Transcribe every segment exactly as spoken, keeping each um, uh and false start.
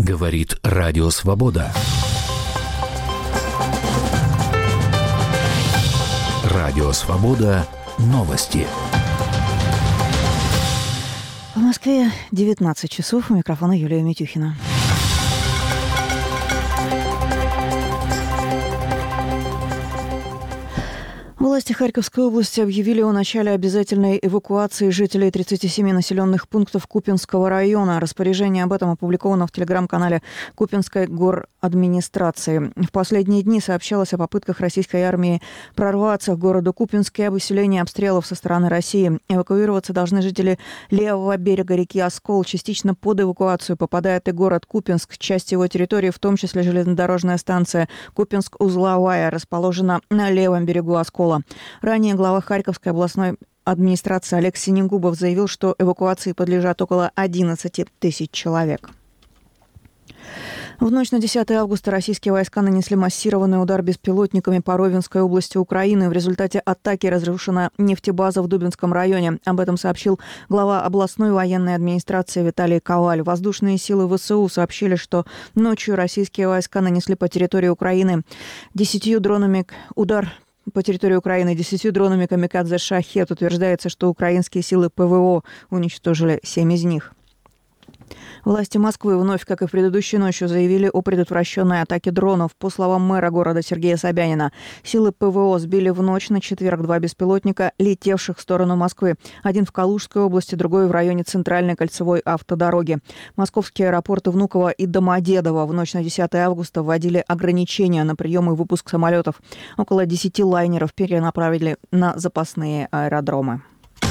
Говорит Радио Свобода. Радио Свобода. Новости. В Москве девятнадцать часов. У микрофона Юлия Митюхина. Власти Харьковской области объявили о начале обязательной эвакуации жителей тридцати семи населенных пунктов Купинского района. Распоряжение об этом опубликовано в телеграм-канале Купинской горадминистрации. В последние дни сообщалось о попытках российской армии прорваться к городу Купинск и об усилении обстрелов со стороны России. Эвакуироваться должны жители левого берега реки Оскол. Частично под эвакуацию попадает и город Купинск. Часть его территории, в том числе железнодорожная станция Купинск-Узловая, расположена на левом берегу Оскола. Ранее глава Харьковской областной администрации Олег Синегубов заявил, что эвакуации подлежат около одиннадцати тысяч человек. В ночь на десятое августа российские войска нанесли массированный удар беспилотниками по Ровенской области Украины. В результате атаки разрушена нефтебаза в Дубинском районе. Об этом сообщил глава областной военной администрации Виталий Коваль. Воздушные силы ВСУ сообщили, что ночью российские войска нанесли по территории Украины десятью дронами удар по территории Украины десятью дронами «Камикадзе Шахет». Утверждается, что украинские силы ПВО уничтожили семь из них. Власти Москвы вновь, как и в предыдущей ночью, заявили о предотвращенной атаке дронов. По словам мэра города Сергея Собянина, силы ПВО сбили в ночь на четверг два беспилотника, летевших в сторону Москвы. Один в Калужской области, другой в районе Центральной кольцевой автодороги. Московские аэропорты Внуково и Домодедово в ночь на десятое августа вводили ограничения на прием и выпуск самолетов. Около десяти лайнеров перенаправили на запасные аэродромы.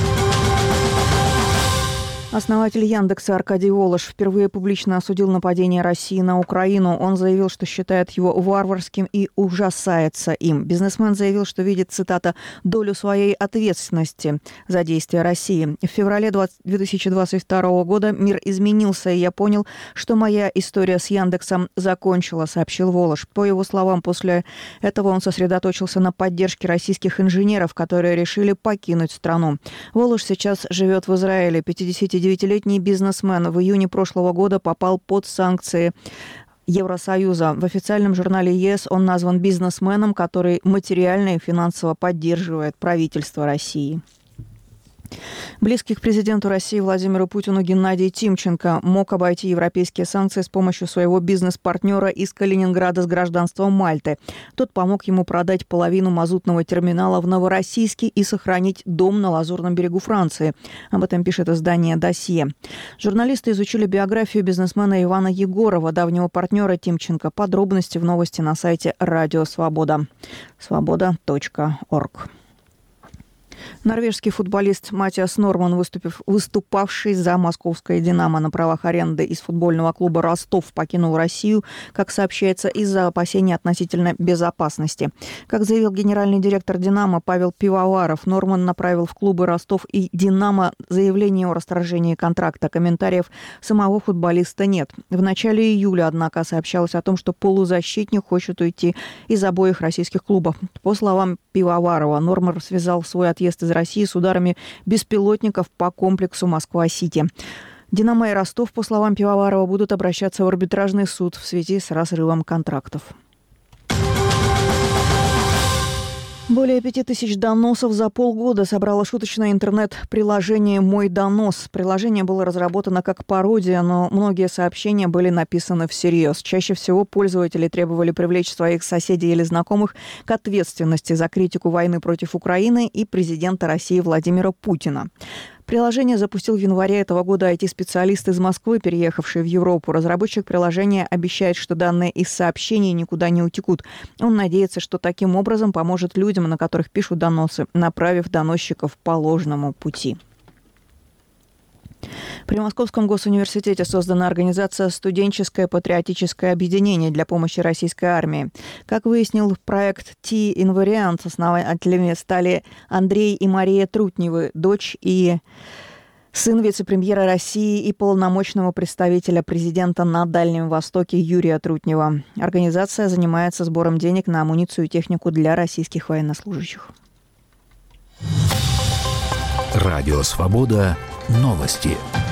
Основатель Яндекса Аркадий Волош впервые публично осудил нападение России на Украину. Он заявил, что считает его варварским и ужасается им. Бизнесмен заявил, что видит, цитата, «долю своей ответственности за действия России». В феврале две тысячи двадцать второго года мир изменился, и я понял, что моя история с Яндексом закончила, сообщил Волош. По его словам, после этого он сосредоточился на поддержке российских инженеров, которые решили покинуть страну. Волош сейчас живет в Израиле. пятидесятидевятилетний бизнесмен в июне прошлого года попал под санкции Евросоюза. В официальном журнале ЕС он назван бизнесменом, который материально и финансово поддерживает правительство России. Близкий к президенту России Владимиру Путину Геннадий Тимченко мог обойти европейские санкции с помощью своего бизнес-партнера из Калининграда с гражданством Мальты. Тот помог ему продать половину мазутного терминала в Новороссийске и сохранить дом на Лазурном берегу Франции. Об этом пишет издание «Досье». Журналисты изучили биографию бизнесмена Ивана Егорова, давнего партнера Тимченко. Подробности в новости на сайте Радио Свобода. свобода точка орг. Норвежский футболист Матиас Норман, выступив, выступавший за московское «Динамо» на правах аренды из футбольного клуба «Ростов», покинул Россию, как сообщается, из-за опасений относительно безопасности. Как заявил генеральный директор «Динамо» Павел Пивоваров, Норман направил в клубы «Ростов» и «Динамо» заявление о расторжении контракта. Комментариев самого футболиста нет. В начале июля, однако, сообщалось о том, что полузащитник хочет уйти из обоих российских клубов. По словам Пивоварова, Норман связал свой отъезд из России с ударами беспилотников по комплексу Москва-Сити. «Динамо» и «Ростов», по словам Пивоварова, будут обращаться в арбитражный суд в связи с разрывом контрактов. Более пяти тысяч доносов за полгода собрало шуточное интернет-приложение «Мой донос». Приложение было разработано как пародия, но многие сообщения были написаны всерьез. Чаще всего пользователи требовали привлечь своих соседей или знакомых к ответственности за критику войны против Украины и президента России Владимира Путина. Приложение запустил в январе этого года ай ти-специалист из Москвы, переехавший в Европу. Разработчик приложения обещает, что данные из сообщений никуда не утекут. Он надеется, что таким образом поможет людям, на которых пишут доносы, направив доносчиков по ложному пути. При Московском госуниверситете создана организация «Студенческое патриотическое объединение» для помощи российской армии. Как выяснил проект T-Invariant, основателями стали Андрей и Мария Трутневы, дочь и сын вице-премьера России и полномочного представителя президента на Дальнем Востоке Юрия Трутнева. Организация занимается сбором денег на амуницию и технику для российских военнослужащих. Радио Свобода. Новости.